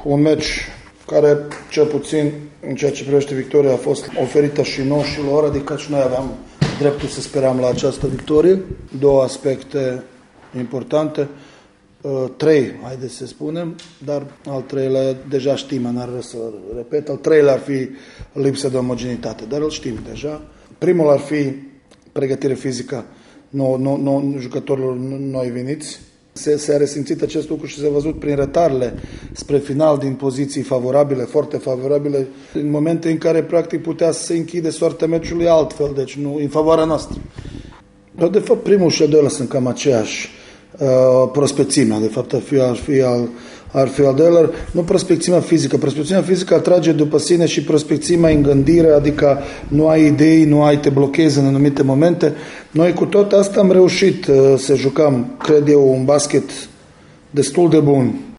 un meci care, cel puțin în ceea ce privește victoria, a fost oferită și nouă și lor, adică și noi aveam dreptul să speram la această victorie. Două aspecte importante, trei, haideți să spunem, dar al treilea deja știm, n-ar vrea să repet, al treilea ar fi lipsa de omogenitate, dar îl știm deja. Primul ar fi pregătire fizică jucătorilor noi veniți. S-a resimțit acest lucru și s-a văzut prin retarele spre final din poziții favorabile, foarte favorabile, în momente în care practic putea să se închide soarta meciului altfel, deci nu în favoarea noastră. Dar de fapt primul și al doilea sunt cam aceeași prospecțimea, de fapt ar fi al doilea, nu prospecțiunea fizică. Prospecțiunea fizică atrage după sine și prospecțiunea în gândire, adică nu ai idei, nu ai, te blochezi în anumite momente. Noi cu tot asta am reușit să jucăm, cred eu, un basket destul de bun.